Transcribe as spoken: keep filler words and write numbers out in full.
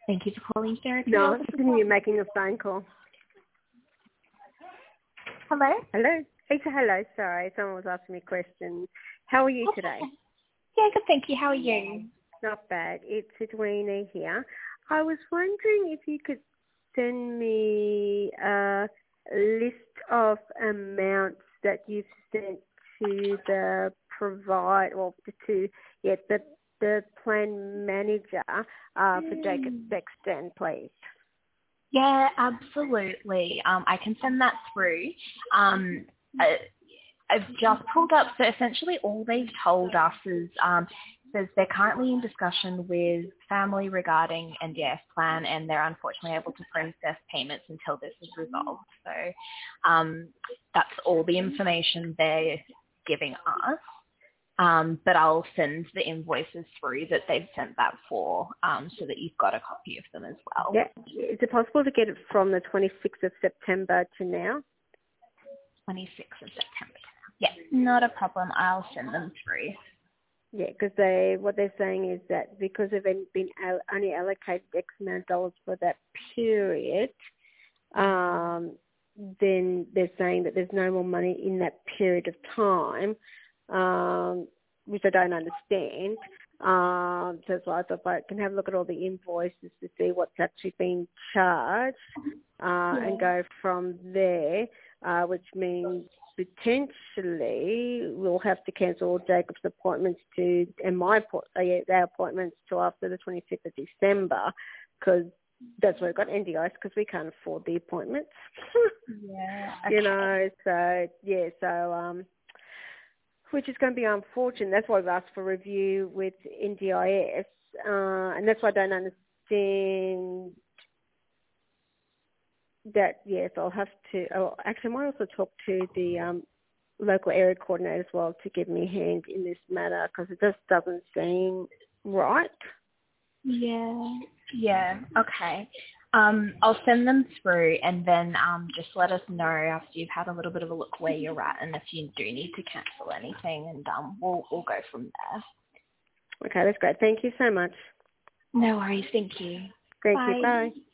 Thank you for calling Therapy No, Health. I think you're making a phone call. Hello? Hello? It's a hello, sorry. Someone was asking me questions. How are you Okay. today? Yeah, good, thank you. How are you? Not bad. It's Edwina here. I was wondering if you could send me a list of amounts that you've sent to the provide or to yeah the the plan manager uh, for Jacob Sexton, please. Yeah, absolutely. Um, I can send that through. Um, I, I've just pulled up, so essentially all they've told us is um, says they're currently in discussion with family regarding N D I S plan, and they're unfortunately able to process payments until this is resolved. So um, that's all the information they're giving us. Um, but I'll send the invoices through that they've sent that for, um, so that you've got a copy of them as well. Yeah. Is it possible to get it from the twenty-sixth of September to now? twenty-sixth of September. Yeah, not a problem. I'll send them through. Yeah, because they what they're saying is that because they've been, been al- only allocated X amount of dollars for that period, um, then they're saying that there's no more money in that period of time, um, which I don't understand. Um, so that's why I thought I can have a look at all the invoices to see what's actually been charged uh, Yeah. and go from there, uh, which means potentially we'll have to cancel all Jacob's appointments to and my appoint- uh, yeah, their appointments till after the twenty-fifth of December, because that's why we've got N D I S, because we can't afford the appointments. Yeah. Okay. You know, so yeah, so um, which is going to be unfortunate. That's why we've asked for review with N D I S, uh, and that's why I don't understand that. Yes, I'll have to. Oh, actually, I might also talk to the um, local area coordinator as well to give me a hand in this matter, because it just doesn't seem right. Yeah. Yeah. Okay. Um, I'll send them through, and then um, just let us know after you've had a little bit of a look where you're at, and if you do need to cancel anything, and um, we'll we'll go from there. Okay, that's great. Thank you so much. No worries. Thank you. Thank you. Bye. Bye.